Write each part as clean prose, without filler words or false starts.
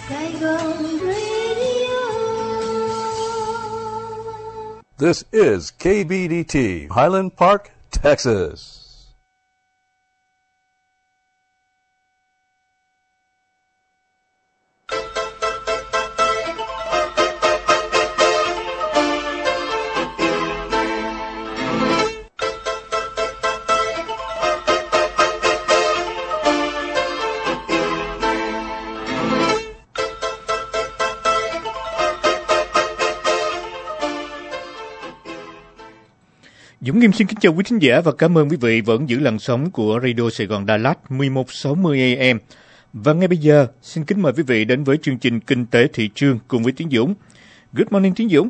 Saigon Radio. This is KBDT, Highland Park, Texas. Dũng Nghiêm xin kính chào quý thính giả và cảm ơn quý vị vẫn giữ làn sóng của Radio Sài Gòn Đà Lạt 1160 AM. Và ngay bây giờ, xin kính mời quý vị đến với chương trình Kinh tế thị trường cùng với Tiến Dũng. Good morning Tiến Dũng.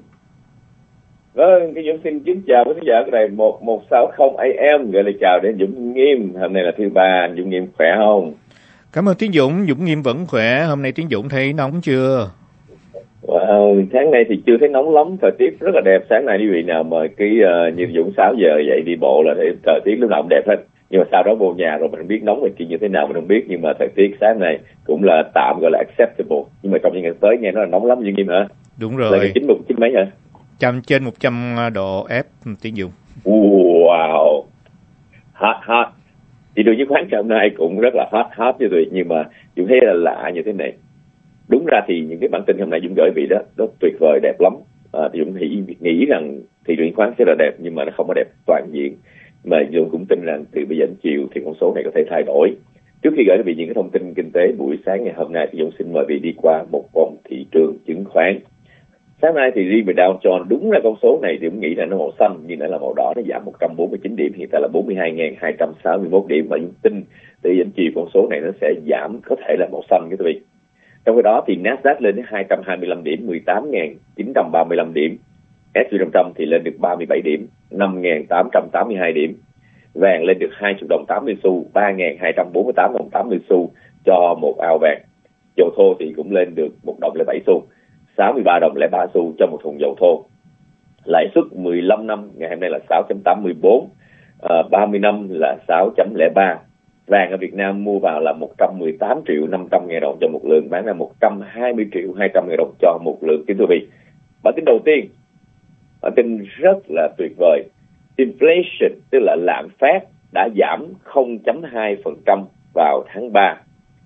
Vâng, Dũng xin kính chào quý thính giả của đài 1160 AM, gửi lời chào đến Dũng Nghiêm. Hôm nay là thứ ba, Dũng Nghiêm khỏe không? Cảm ơn Tiến Dũng, Dũng Nghiêm vẫn khỏe. Hôm nay Tiến Dũng thấy nóng chưa? Wow, tháng này thì chưa thấy nóng lắm, thời tiết rất là đẹp. Sáng nay quý vị nào mời như Dũng 6 giờ dậy đi bộ là để thời tiết lúc nào cũng đẹp hết. Nhưng mà sau đó vô nhà rồi mình không biết nóng ngoài kia như thế nào mình không biết, nhưng mà thời tiết sáng này cũng là tạm gọi là acceptable. Nhưng mà trong những ngày tới nghe nó là nóng lắm như Nghiêm hả? Đúng rồi. Là 90 mấy hả? Trên 100 độ F Tiến Dũng. Wow, hot. Thị trường chứng khoán hôm nay cũng rất là hot như vậy, nhưng mà Dũng thấy là lạ như thế này. Đúng ra thì những cái bản tin hôm nay Dũng gửi vị đó nó tuyệt vời, đẹp lắm. Thì Dũng nghĩ rằng thị trường chứng khoán sẽ là đẹp, nhưng mà nó không có đẹp toàn diện. Mà Dũng cũng tin rằng từ bây giờ đến chiều thì con số này có thể thay đổi. Trước khi gửi vị những cái thông tin kinh tế buổi sáng ngày hôm nay thì Dũng xin mời vị đi qua một vòng thị trường chứng khoán. Sáng nay thì riêng về Dow Jones, đúng là con số này thì Dũng nghĩ là nó màu xanh nhưng nó là màu đỏ, nó giảm 149 điểm, hiện tại là 42.261 điểm, và Dũng tin từ đến chiều con số này nó sẽ giảm, có thể là màu xanh các quý vị. Trong cái đó thì Nasdaq lên đến 225 điểm, 18.935 điểm. S&P 500 thì lên được 37 điểm, 5.882 điểm. Vàng lên được 20 đồng 80 xu, 3.248 đồng 80 xu cho một ao vàng. Dầu thô thì cũng lên được 1 đồng 07 xu, 63 đồng 03 xu cho một thùng dầu thô. Lãi suất 15 năm ngày hôm nay là 6.84, 30 năm là 6.03. Vàng ở Việt Nam mua vào là 118 triệu 500 ngàn đồng cho một lượng, bán ra 120 triệu 200 ngàn đồng cho một lượng. Kính thưa quý vị, bản tin đầu tiên, bản tin rất là tuyệt vời. Inflation, tức là lạm phát, đã giảm 0.2% vào tháng 3.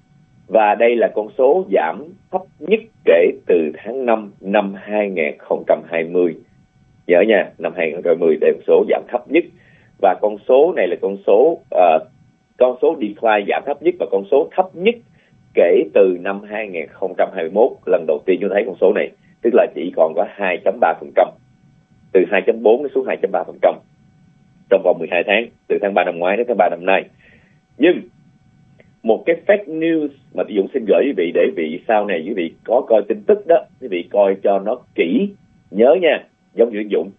Và đây là con số giảm thấp nhất kể từ tháng 5 năm 2020. Nhớ nha, năm 2020 đây là con số giảm thấp nhất. Và con số này là con số decline giảm thấp nhất và con số thấp nhất kể từ năm 2021. Lần đầu tiên chúng thấy con số này, tức là chỉ còn có 2.3%. Từ 2.4 đến xuống 2.3% trong vòng 12 tháng, từ tháng 3 năm ngoái đến tháng 3 năm nay. Nhưng một cái fake news mà Dũng xin gửi quý vị, để vị sau này quý vị có coi tin tức đó, quý vị coi cho nó kỹ. Nhớ nha, giống như Dũng,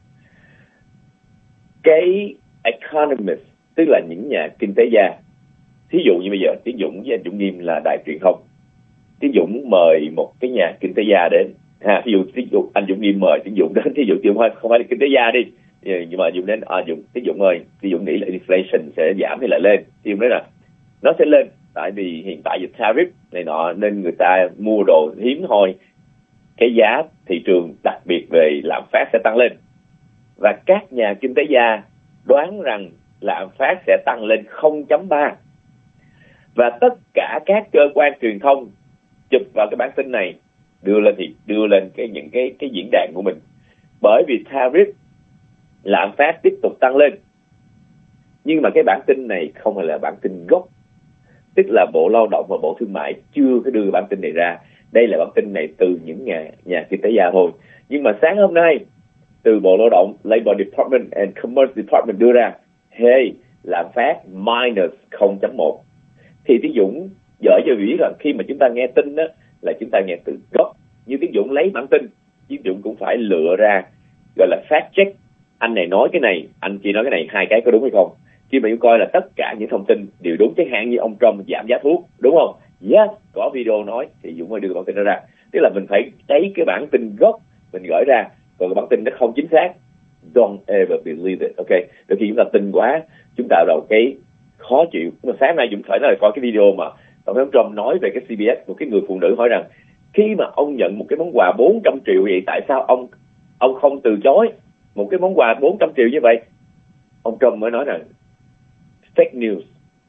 cái economist, tức là những nhà kinh tế gia. Thí dụ như bây giờ Tiến Dũng với anh Dũng Nghiêm là đài truyền thông, Tiến Dũng mời một cái nhà kinh tế gia đến, thí dụ anh Dũng Nghiêm mời Tiến Dũng đến, thí dụ không phải là kinh tế gia đi, nhưng mà Dũng đến, Tiến Dũng ơi, Tiến Dũng nghĩ là inflation sẽ giảm hay là lên? Tiến Dũng nói là nó sẽ lên, tại vì hiện tại dịch tariff này nọ nên người ta mua đồ hiếm thôi, cái giá thị trường đặc biệt về lạm phát sẽ tăng lên. Và các nhà kinh tế gia đoán rằng lạm phát sẽ tăng lên 0.3. Và tất cả các cơ quan truyền thông chụp vào cái bản tin này, đưa lên những cái diễn đàn của mình. Bởi vì tariff, lạm phát tiếp tục tăng lên. Nhưng mà cái bản tin này không phải là bản tin gốc, tức là Bộ Lao động và Bộ Thương mại chưa có đưa bản tin này ra. Đây là bản tin này từ những nhà kinh tế gia thôi. Nhưng mà sáng hôm nay, từ Bộ Lao động, Labor Department and Commerce Department đưa ra, hey, lạm phát minus 0.1. Thì Tiến Dũng gửi cho quý vị rằng khi mà chúng ta nghe tin đó là chúng ta nghe từ gốc. Như Tiến Dũng lấy bản tin, Tiến Dũng cũng phải lựa ra, gọi là fact check. Anh này nói cái này, anh chỉ nói cái này, hai cái có đúng hay không? Khi mà chúng coi là tất cả những thông tin đều đúng, chẳng hạn như ông Trump giảm giá thuốc, đúng không? Yes, có video nói thì Dũng mới đưa bản tin đó ra. Tức là mình phải lấy cái bản tin gốc mình gửi ra, còn cái bản tin nó không chính xác, don't ever believe it, ok? Đôi khi chúng ta tin quá, chúng ta đầu cái khó chịu. Nhưng mà sáng nay Dũng phải nói là coi cái video mà Tổng thống Trump nói về cái CBS, một cái người phụ nữ hỏi rằng khi mà ông nhận một cái món quà 400 triệu vậy, tại sao ông không từ chối một cái món quà 400 triệu như vậy? Ông Trump mới nói rằng fake news,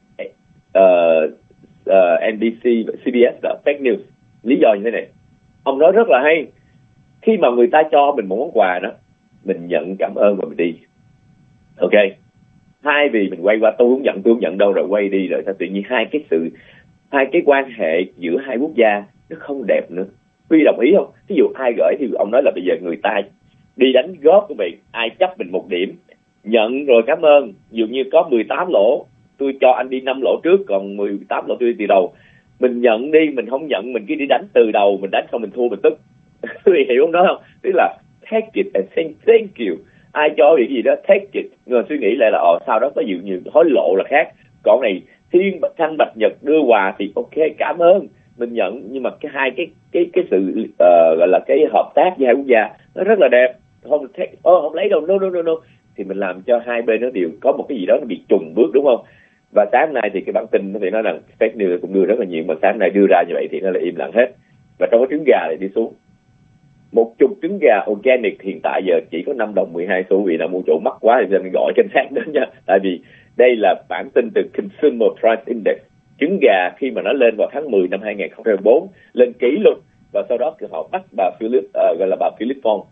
NBC, CBS là fake news. Lý do như thế này, ông nói rất là hay. Khi mà người ta cho mình một món quà đó, mình nhận cảm ơn và mình đi, ok, thay vì mình quay qua tôi không nhận đâu, rồi quay đi, rồi sao tự nhiên hai cái quan hệ giữa hai quốc gia nó không đẹp nữa. Huy đồng ý không? Ví dụ ai gửi thì ông nói là bây giờ người ta đi đánh góp của mình, ai chấp mình 1 điểm, nhận rồi cảm ơn. Ví dụ như có 18 lỗ, tôi cho anh đi 5 lỗ trước, còn 18 lỗ tôi đi từ đầu. Mình nhận đi, mình không nhận, mình cứ đi đánh từ đầu, mình đánh không mình thua mình tức. Quý hiểu không đó không? Tức là take it and say thank you. Ai cho việc gì đó take it, người suy nghĩ lại là sau đó có nhiều hối lộ là khác. Còn này Thiên Thanh Bạch Nhật đưa quà thì ok, cảm ơn, mình nhận. Nhưng mà cái sự gọi là cái hợp tác với hai quốc gia nó rất là đẹp. Không lấy đâu, no. Thì mình làm cho hai bên nó đều có một cái gì đó nó bị trùng bước, đúng không? Và sáng nay thì cái bản tin nó thì nói rằng fake news cũng đưa rất là nhiều, mà sáng nay đưa ra như vậy thì nó là im lặng hết. Và trong cái trứng gà này đi xuống, 10 trứng gà organic hiện tại giờ chỉ có 5 đồng 12 xu. Vì nào mua chỗ mắc quá thì mình gọi cảnh sát đến nha. Tại vì đây là bản tin từ Consumer Price Index. Trứng gà khi mà nó lên vào tháng 10 năm 2004 lên kỷ lục, và sau đó họ bắt bà gọi là bà Philip Phong.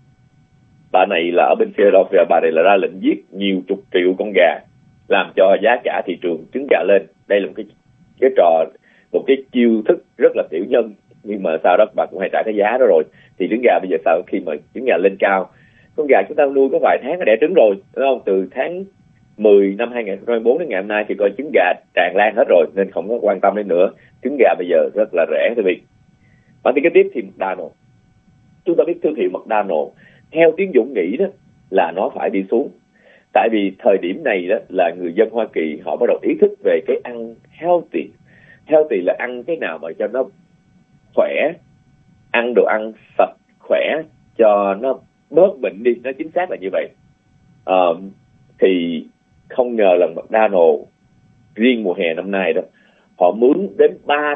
Bà này là ở bên Philadelphia, bà này là ra lệnh giết nhiều chục triệu con gà, làm cho giá cả thị trường trứng gà lên. Đây là một cái trò, một cái chiêu thức rất là tiểu nhân, nhưng mà sau đó bà cũng hay trả cái giá đó rồi. Thì trứng gà bây giờ sao khi mà trứng gà lên cao, con gà chúng ta nuôi có vài tháng nó đẻ trứng rồi, đúng không? Từ tháng 10 năm 2024 đến ngày hôm nay thì coi trứng gà tràn lan hết rồi, nên không có quan tâm đến nữa. Trứng gà bây giờ rất là rẻ thưa vị. Bản tin kế tiếp thì McDonald. Chúng ta biết thương hiệu McDonald theo Tiến Dũng nghĩ đó là nó phải đi xuống. Tại vì thời điểm này đó là người dân Hoa Kỳ họ bắt đầu ý thức về cái ăn healthy. Healthy là ăn cái nào mà cho nó khỏe, ăn đồ ăn sạch khỏe cho nó bớt bệnh đi, nó chính xác là như vậy. Thì không ngờ là McDonald riêng mùa hè năm nay đó, họ mướn đến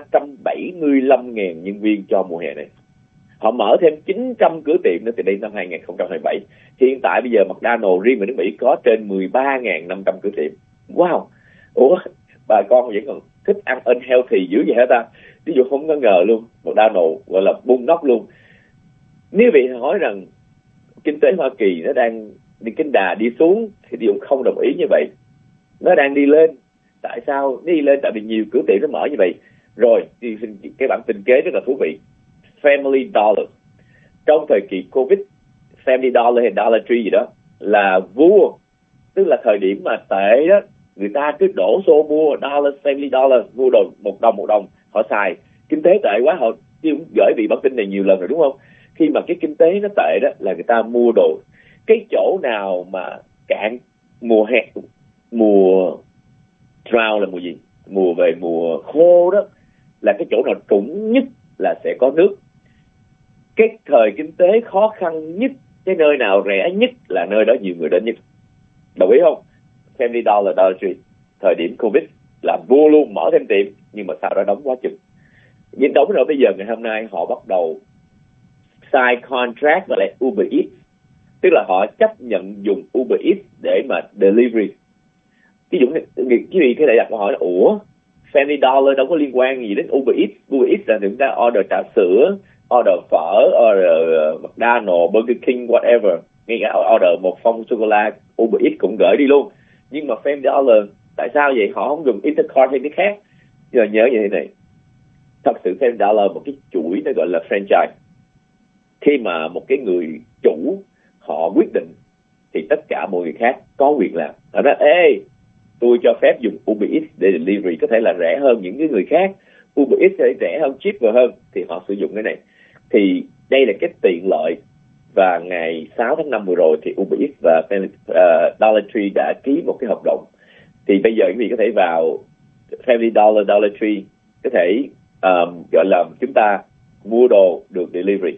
375.000 nhân viên cho mùa hè này. Họ mở thêm 900 cửa tiệm nữa từ đây năm 2027. Hiện tại bây giờ McDonald riêng ở nước Mỹ có trên 13.500 cửa tiệm. Wow! Ủa, bà con vẫn còn thích ăn unhealthy dữ vậy hả ta? Ví dụ không có ngờ luôn, McDonald gọi là bung nóc luôn. Nếu vị hỏi rằng kinh tế Hoa Kỳ nó đang đi cái đà đi xuống thì Điều không đồng ý như vậy. Nó đang đi lên. Tại sao đi lên? Tại vì nhiều cửa tiệm nó mở như vậy. Rồi, thì cái bản tin kế rất là thú vị. Family Dollar. Trong thời kỳ Covid, Family Dollar hay Dollar Tree gì đó là vua. Tức là thời điểm mà tệ đó, người ta cứ đổ xô mua Dollar, Family Dollar, mua đồ một đồng họ xài. Kinh tế tệ quá, họ cũng gửi vị bản tin này nhiều lần rồi đúng không? Khi mà cái kinh tế nó tệ đó là người ta mua đồ. Cái chỗ nào mà cạn mùa hè, mùa drought là mùa gì? Mùa khô đó, là cái chỗ nào trũng nhất là sẽ có nước. Cái thời kinh tế khó khăn nhất, cái nơi nào rẻ nhất là nơi đó nhiều người đến nhất. Đồng ý không? Family Dollar, Dollar Tree thời điểm Covid là vua luôn, mở thêm tiệm, nhưng mà sau đó đóng quá chừng. Nhưng đóng rồi bây giờ ngày hôm nay họ bắt đầu sign contract và lại Uber Eats. Tức là họ chấp nhận dùng Uber Eats để mà delivery. Ví dụ cái gì cái này đặt câu hỏi là ủa, Family Dollar đâu có liên quan gì đến Uber Eats. Uber Eats là chúng ta order trà sữa, order phở, order McDonald's, Burger King, whatever. Ngay cả order một phong sô-cô-la, Uber Eats cũng gửi đi luôn. Nhưng mà Family Dollar, tại sao vậy? Họ không dùng Intercard hay cái khác. Giờ nhớ như thế này. Thật sự Family Dollar một cái chuỗi nó gọi là franchise. Khi mà một cái người chủ họ quyết định thì tất cả mọi người khác có quyền làm. Họ nói, ê, tôi cho phép dùng Uber Eats để delivery, có thể là rẻ hơn những cái người khác. Uber Eats sẽ rẻ hơn, cheaper hơn, thì họ sử dụng cái này. Thì đây là cái tiện lợi. Và ngày 6 tháng 5 vừa rồi thì Uber Eats và Dollar Tree đã ký một cái hợp đồng. Thì bây giờ quý vị có thể vào Family Dollar, Dollar Tree, có thể gọi là chúng ta mua đồ được delivery.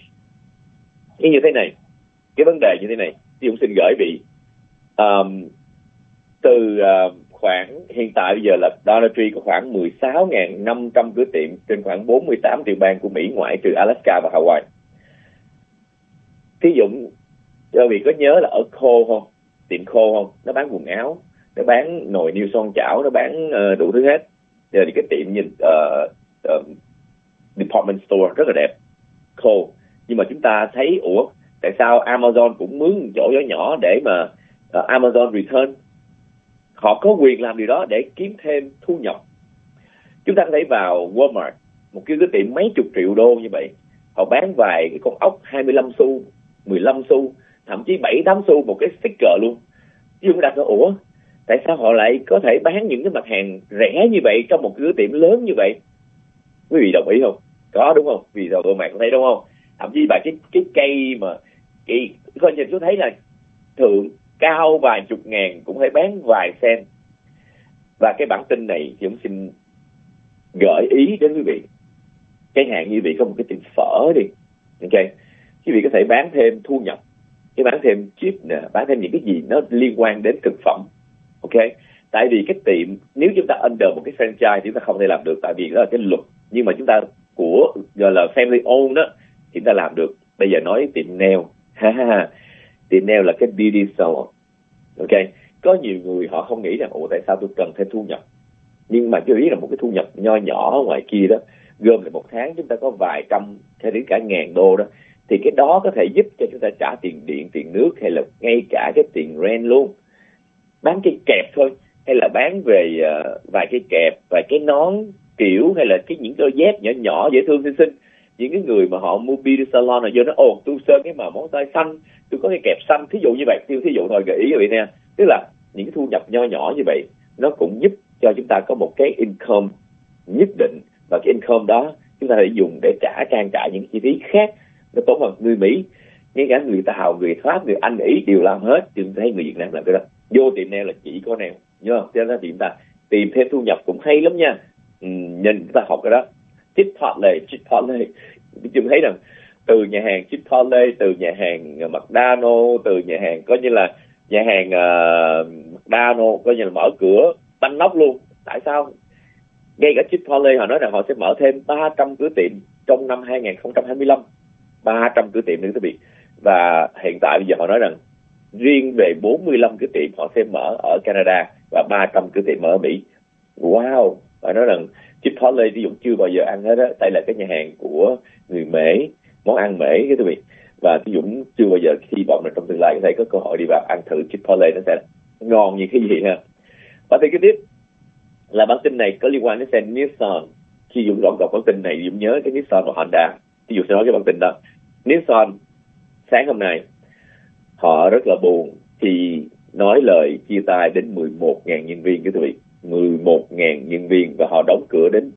Như thế này, cái vấn đề như thế này, thì cũng xin gửi vị từ khoảng, hiện tại bây giờ là Dollar Tree có khoảng 16.500 cửa tiệm trên khoảng 48 tiểu bang của Mỹ ngoại trừ Alaska và Hawaii. Thí dụ, quý vị có nhớ là ở Kohl's không? Tiệm Kohl's không? Nó bán quần áo, nó bán nồi niêu son chảo, nó bán đủ thứ hết. Giờ thì cái tiệm nhìn department store rất là đẹp, Kohl's. Nhưng mà chúng ta thấy, tại sao Amazon cũng mướn chỗ nhỏ để mà Amazon return? Họ có quyền làm điều đó để kiếm thêm thu nhập. Chúng ta có thể vào Walmart, một cái tiệm mấy chục triệu đô như vậy, họ bán vài cái con ốc 25 xu, 15 xu, thậm chí 7-8 xu một cái sticker luôn. Nhưng đặt ra, tại sao họ lại có thể bán những cái mặt hàng rẻ như vậy trong một cái tiệm lớn như vậy? Quý vị đồng ý không? Có đúng không? Vì sao bạn thấy đúng không? Thậm chí cái cây mà coi nhìn tôi thấy là thượng cao vài chục ngàn cũng phải bán vài cent. Và cái bản tin này thì cũng xin gợi ý đến quý vị. Chẳng hạn như quý vị có một cái tiệm phở đi, ok, quý vị có thể bán thêm thu nhập, bán thêm chip nè, bán thêm những cái gì nó liên quan đến thực phẩm, ok. Tại vì cái tiệm, nếu chúng ta under một cái franchise thì chúng ta không thể làm được, tại vì đó là cái luật. Nhưng mà chúng ta gọi là family owned đó thì chúng ta làm được. Bây giờ nói tiệm nail, tiệm nail là cái beauty salon, ok. Có nhiều người họ không nghĩ rằng tại sao tôi cần thêm thu nhập, nhưng mà chưa biết là một cái thu nhập nho nhỏ ngoài kia đó, gom lại một tháng chúng ta có vài trăm hay đến cả ngàn đô đó, thì cái đó có thể giúp cho chúng ta trả tiền điện, tiền nước, hay là ngay cả cái tiền rent luôn. Bán cái kẹp thôi, hay là bán về vài cái kẹp, vài cái nón kiểu, hay là những đôi dép nhỏ nhỏ dễ thương xinh xinh. Những cái người mà họ mua beauty salon là vô nó tôi sơn cái màu móng tay xanh, tôi có cái kẹp xanh, thí dụ như vậy, thí dụ thôi, gợi ý cho vị nè. Tức là những cái thu nhập nho nhỏ như vậy nó cũng giúp cho chúng ta có một cái income nhất định, và cái income đó chúng ta phải dùng để trang trải những chi phí khác. Nó tốn hơn người Mỹ, ngay cả người Tàu, người Pháp, người Anh, Ý đều làm hết, chứ không thấy người Việt Nam làm cái đó. Vô tiệm nail là chỉ có nail, nhớ không? Cho nên thì chúng ta tìm thêm thu nhập cũng hay lắm nha. Nhìn chúng ta học cái đó. Chipotle, chúng thấy rằng từ nhà hàng Chipotle, từ nhà hàng McDonald's, từ nhà hàng coi như là nhà hàng McDonald's coi như là mở cửa banh nóc luôn. Tại sao? Ngay cả Chipotle họ nói rằng họ sẽ mở thêm 300 cửa tiệm trong năm 2025. 300 cửa tiệm nữa quý vị. Và hiện tại bây giờ họ nói rằng riêng về 45 cửa tiệm họ sẽ mở ở Canada và 300 cửa tiệm ở Mỹ. Wow! Họ nói rằng Chipotle ví dụ chưa bao giờ ăn hết á, tại là cái nhà hàng của người Mễ, món ăn Mễ cái quý vị. Và ví dụ chưa bao giờ, hy vọng là trong tương lai có thể có cơ hội đi vào ăn thử Chipotle, nó sẽ ngon như cái gì ha. Và thì cái tiếp là bản tin này có liên quan đến xe Nissan. Khi Dũng đọc bản tin này, Dũng nhớ cái Nissan và Honda. Ví dụ sẽ nói cái bản tin đó. Nissan sáng hôm nay họ rất là buồn khi nói lời chia tay đến 11.000 nhân viên, quý vị. 11.000 nhân viên, và họ đóng cửa đến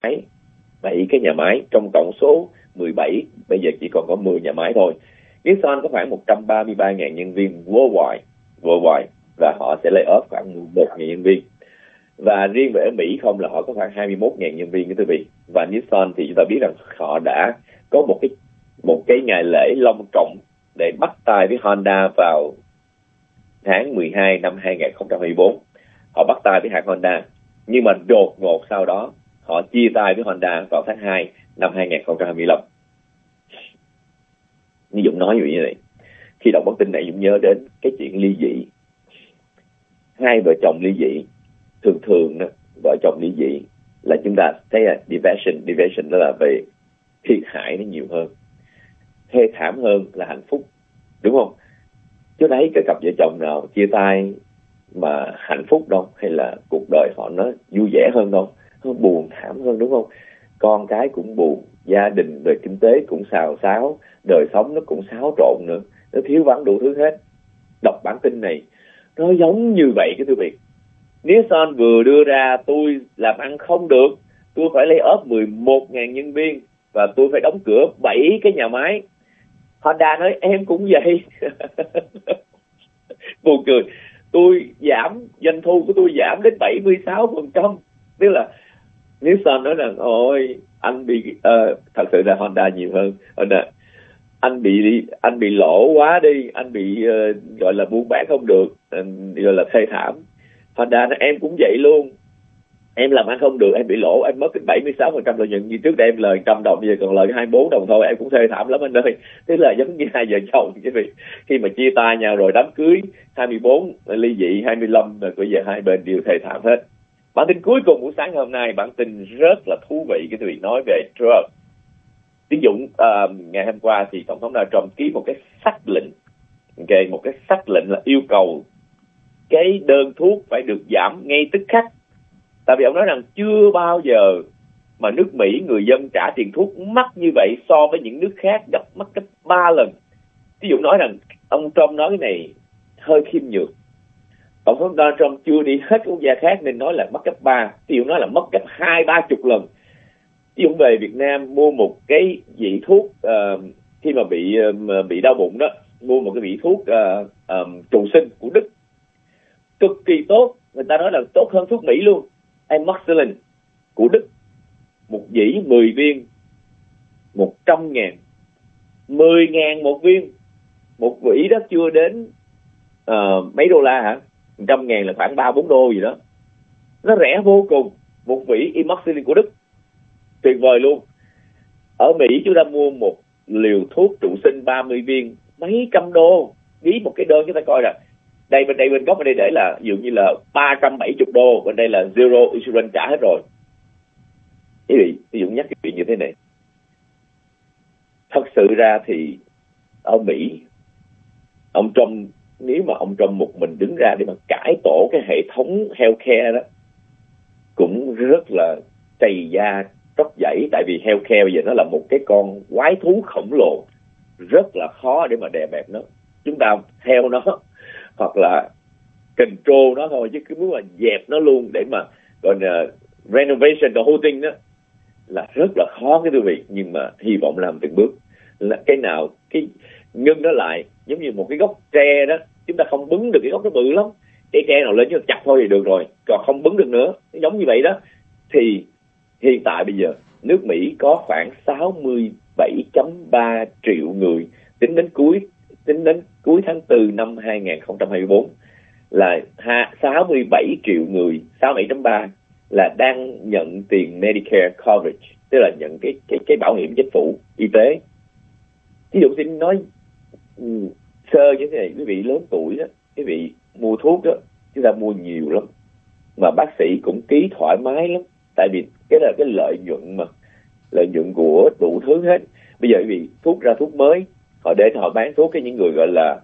7 cái nhà máy trong tổng số 17, bây giờ chỉ còn có 10 nhà máy thôi. Nissan có khoảng 133.000 nhân viên worldwide, và họ sẽ lay off khoảng 11.000 nhân viên. Và riêng về ở Mỹ không là họ có khoảng 21.000 nhân viên, quý vị. Và Nissan thì chúng ta biết rằng họ đã có một cái ngày lễ long trọng để bắt tay với Honda vào tháng 12 năm 2024. Họ bắt tay với hãng Honda, nhưng mà đột ngột sau đó họ chia tay với Honda vào tháng 2 năm 2025. Như Dũng nói như vậy, khi đọc bản tin này Dũng nhớ đến cái chuyện ly dị. Hai vợ chồng ly dị, thường đó, vợ chồng ly dị là chúng ta thấy là division đó là về thiệt hại nó nhiều hơn, thê thảm hơn là hạnh phúc, đúng không? Chứ thấy cái cặp vợ chồng nào chia tay mà hạnh phúc đâu, hay là cuộc đời họ nó vui vẻ hơn đâu, nó buồn thảm hơn, đúng không? Con cái cũng buồn, gia đình về kinh tế cũng xào xáo, đời sống nó cũng xáo trộn nữa, nó thiếu vắng đủ thứ hết. Đọc bản tin này nó giống như vậy cái thưa vị. Nissan vừa đưa ra tôi làm ăn không được, tôi phải lay off 11.000 nhân viên và tôi phải đóng cửa 7 cái nhà máy. Honda nói em cũng vậy. Buồn cười, tôi giảm doanh thu của tôi giảm đến 76%. Tức là Nissan nói rằng ôi anh bị thật sự là Honda nhiều hơn. Honda, anh bị lỗ quá đi, anh bị gọi là buôn bán không được, gọi là thê thảm. Thành ra em cũng vậy luôn. Em làm ăn không được, em bị lỗ, em mất cái 76% lợi nhuận. Như trước đây em lời 100 đồng, bây giờ còn lời 24 đồng thôi, em cũng thê thảm lắm anh ơi. Thế là giống như hai vợ chồng chứ vì khi mà chia tay nhau rồi, đám cưới 24, ly dị 25, rồi bây giờ hai bên đều thê thảm hết. Bản tin cuối cùng buổi sáng hôm nay, bản tin rất là thú vị, cái vị nói về drug. Ví dụ ngày hôm qua thì Tổng thống Donald Trump ký một cái sắc lệnh, một cái sắc lệnh là yêu cầu cái đơn thuốc phải được giảm ngay tức khắc. Tại vì ông nói rằng chưa bao giờ mà nước Mỹ người dân trả tiền thuốc mắc như vậy so với những nước khác, mắc gấp 3 lần. Ví dụ nói rằng ông Trump nói cái này hơi khiêm nhường. Tổng thống Donald Trump chưa đi hết quốc gia khác nên nói là mất gấp 3. Ví dụ nói là mất gấp 20-30 lần. Ví dụ về Việt Nam mua một cái vị thuốc khi mà bị đau bụng đó, mua một cái vị thuốc trù sinh của Đức cực kỳ tốt, người ta nói là tốt hơn thuốc Mỹ luôn. Amoxicillin của Đức, một dĩ 10 viên 100.000, 10.000 một viên. Một vỉ đó chưa đến mấy đô la hả? 100.000 là khoảng 3-4 đô gì đó. Nó rẻ vô cùng. Một vỉ Amoxicillin của Đức tuyệt vời luôn. Ở Mỹ chúng ta mua một liều thuốc trụ sinh 30 viên mấy trăm đô. Ghi một cái đơn chúng ta coi là bên góc bên đây để là ví dụ như là 370 đô, bên đây là zero insurance trả hết rồi. Ví dụ nhắc cái chuyện như thế này. Thật sự ra thì ở Mỹ, ông Trump, nếu mà ông Trump một mình đứng ra để mà cải tổ cái hệ thống healthcare đó, cũng rất là chày da tróc dãy. Tại vì healthcare bây giờ nó là một cái con quái thú khổng lồ, rất là khó để mà đè bẹp nó. Chúng ta theo nó hoặc là control nó thôi, chứ cứ muốn mà dẹp nó luôn để mà còn renovation the whole thing đó là rất là khó cái quý vị. Nhưng mà hy vọng làm từng bước. Là cái nào cái ngưng nó lại, giống như một cái gốc tre đó, chúng ta không bứng được cái gốc nó bự lắm, cái tre nào lên chứ chặt thôi thì được rồi, còn không bứng được nữa, giống như vậy đó. Thì hiện tại bây giờ nước Mỹ có khoảng 67.3 triệu người tính đến cuối tháng 4 năm 2024 là 67 triệu người, 67.3 là đang nhận tiền Medicare coverage, tức là nhận cái bảo hiểm chính phủ y tế. Ví dụ xin nói sơ như thế này, quý vị lớn tuổi đó, quý vị mua thuốc đó, chúng ta mua nhiều lắm, mà bác sĩ cũng ký thoải mái lắm, tại vì cái là cái lợi nhuận của đủ thứ hết. Bây giờ quý vị thuốc ra thuốc mới, họ để họ bán thuốc cái những người gọi là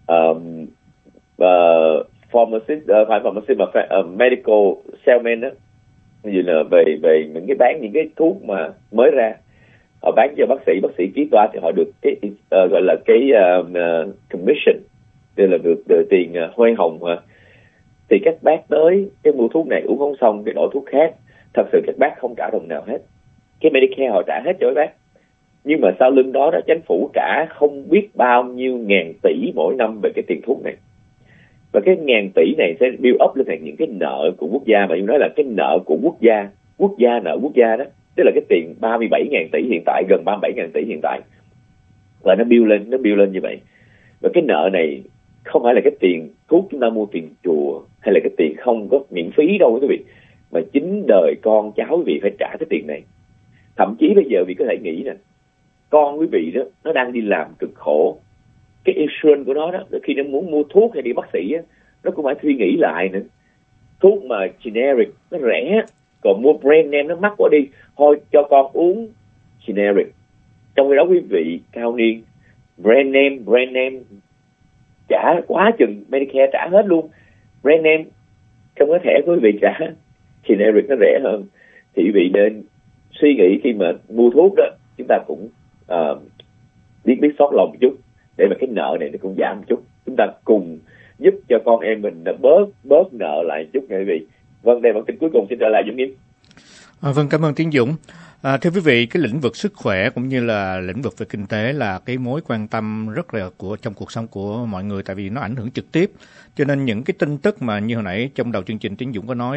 pharmacist, phải pharmacist mà medical salesman đó, như là về những cái bán những cái thuốc mà mới ra, họ bán cho bác sĩ ký toa thì họ được cái gọi là cái commission, tức là được tiền hoa hồng. Thì các bác tới cái mua thuốc này uống không xong cái đổi thuốc khác, thật sự các bác không trả đồng nào hết. Cái Medicare họ trả hết cho các bác, nhưng mà sau lưng đó chính phủ trả không biết bao nhiêu ngàn tỷ mỗi năm về cái tiền thuốc này. Và cái ngàn tỷ này sẽ build up lên thành những cái nợ của quốc gia, mà như nói là cái nợ của quốc gia nợ quốc gia đó, tức là cái tiền 37.000 tỷ hiện tại, gần 37.000 tỷ hiện tại, và nó build lên như vậy. Và cái nợ này không phải là cái tiền thuốc chúng ta mua tiền chùa, hay là cái tiền không có miễn phí đâu quý vị, mà chính đời con cháu quý vị phải trả cái tiền này. Thậm chí bây giờ quý vị có thể nghĩ nè, con quý vị đó nó đang đi làm cực khổ, cái insurance của nó đó, khi nó muốn mua thuốc hay đi bác sĩ á, nó cũng phải suy nghĩ lại nữa. Thuốc mà generic nó rẻ, còn mua brand name nó mắc quá đi, thôi cho con uống generic. Trong khi đó quý vị cao niên, brand name trả quá chừng, Medicare trả hết luôn, brand name trong cái thẻ của quý vị trả, generic nó rẻ hơn. Thì quý vị nên suy nghĩ khi mà mua thuốc đó, chúng ta cũng biết xót lòng một chút, để mà cái nợ này nó cũng giảm một chút. Chúng ta cùng giúp cho con em mình bớt nợ lại một chút nha quý vị. Vâng, đây bản tin cuối cùng xin trở lại Dũng Nghiêm. Vâng, cảm ơn Tiến Dũng. Thưa quý vị, cái lĩnh vực sức khỏe cũng như là lĩnh vực về kinh tế là cái mối quan tâm rất là trong cuộc sống của mọi người, tại vì nó ảnh hưởng trực tiếp. Cho nên những cái tin tức mà như hồi nãy trong đầu chương trình Tiến Dũng có nói đó,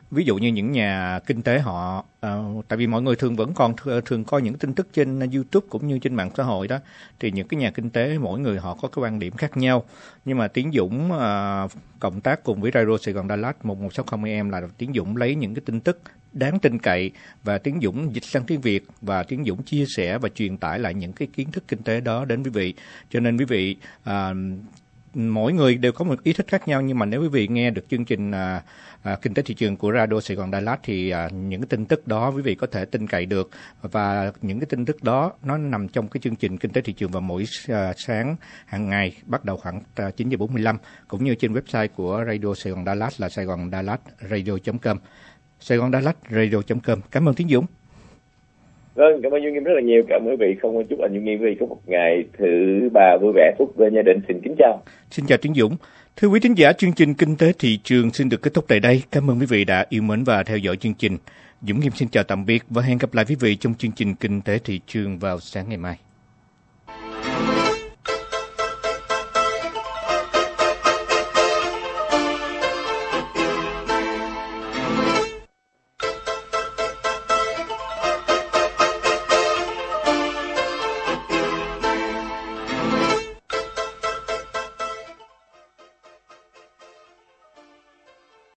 ví dụ như những nhà kinh tế họ, tại vì mọi người thường coi những tin tức trên YouTube cũng như trên mạng xã hội đó, thì những cái nhà kinh tế mỗi người họ có cái quan điểm khác nhau. Nhưng mà Tiến Dũng cộng tác cùng với Radio Sài Gòn Đà Lạt 1160 AM là Tiến Dũng lấy những cái tin tức đáng tin cậy và Tiến Dũng dịch sang tiếng Việt, và Tiến Dũng chia sẻ và truyền tải lại những cái kiến thức kinh tế đó đến quý vị. Cho nên quý vị mỗi người đều có một ý thích khác nhau, nhưng mà nếu quý vị nghe được chương trình Kinh tế thị trường của Radio Sài Gòn Đà Lạt thì những cái tin tức đó quý vị có thể tin cậy được, và những cái tin tức đó nó nằm trong cái chương trình Kinh tế thị trường vào mỗi sáng hàng ngày bắt đầu khoảng 9:45, cũng như trên website của Radio Sài Gòn Đà Lạt là saigondalat.radio.com, saigondalat.radio.com. Cảm ơn Tiến Dũng. Vâng, cảm ơn Duy Nghiêm rất là nhiều. Cảm ơn quý vị. Không chúc anh Duy Nghiêm quý vị có một ngày thứ ba vui vẻ, phúc bên gia đình. Xin kính chào. Xin chào Tiến Dũng. Thưa quý thính giả, chương trình Kinh tế thị trường xin được kết thúc tại đây. Cảm ơn quý vị đã yêu mến và theo dõi chương trình. Dũng Nghiêm xin chào tạm biệt và hẹn gặp lại quý vị trong chương trình Kinh tế thị trường vào sáng ngày mai.